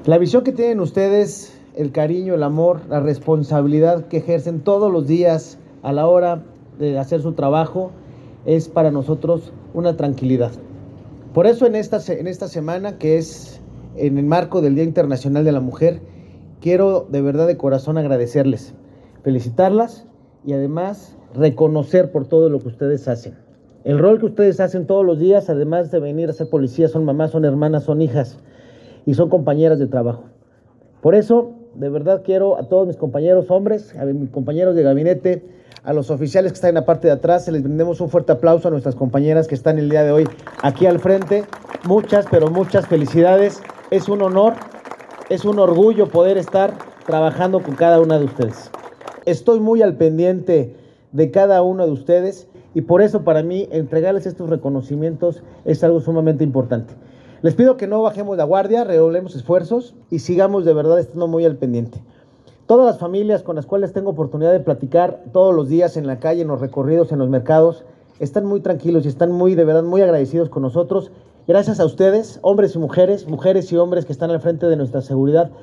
La visión que tienen ustedes, el cariño, el amor, la responsabilidad que ejercen todos los días a la hora de hacer su trabajo, es para nosotros una tranquilidad. Por eso en esta semana, que es en el marco del Día Internacional de la Mujer, quiero de verdad de corazón agradecerles, felicitarlas y además reconocer por todo lo que ustedes hacen. El rol que ustedes hacen todos los días, además de venir a ser policías, son mamás, son hermanas, son hijas y son compañeras de trabajo. Por eso, de verdad quiero a todos mis compañeros hombres, a mis compañeros de gabinete, a los oficiales que están en la parte de atrás, les brindemos un fuerte aplauso a nuestras compañeras que están el día de hoy aquí al frente. Muchas, pero muchas felicidades. Es un honor, es un orgullo poder estar trabajando con cada una de ustedes. Estoy muy al pendiente de cada uno de ustedes y por eso para mí entregarles estos reconocimientos es algo sumamente importante. Les pido que no bajemos la guardia, redoblemos esfuerzos y sigamos de verdad estando muy al pendiente. Todas las familias con las cuales tengo oportunidad de platicar todos los días en la calle, en los recorridos, en los mercados, están muy tranquilos y están de verdad muy agradecidos con nosotros. Gracias a ustedes, hombres y mujeres, mujeres y hombres que están al frente de nuestra seguridad,